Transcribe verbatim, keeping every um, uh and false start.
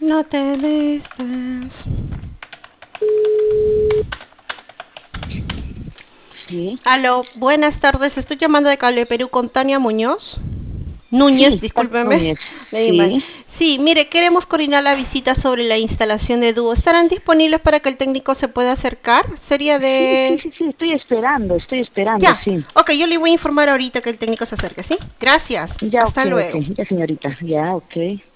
No te destes. Sí, Aló, buenas tardes. Estoy llamando de Cable Perú con Tania Muñoz. Núñez, sí, Tania discúlpeme. Núñez, Leí mal. sí. Sí, mire, queremos coordinar la visita sobre la instalación de dúo. ¿Estarán disponibles para que el técnico se pueda acercar? Sería Sí, sí, de... sí, sí, estoy esperando, estoy esperando, Ya. sí. Ok, yo le voy a informar ahorita que el técnico se acerque, ¿sí? Gracias. Ya, ok, Hasta ok, luego. ya señorita, ya, ok.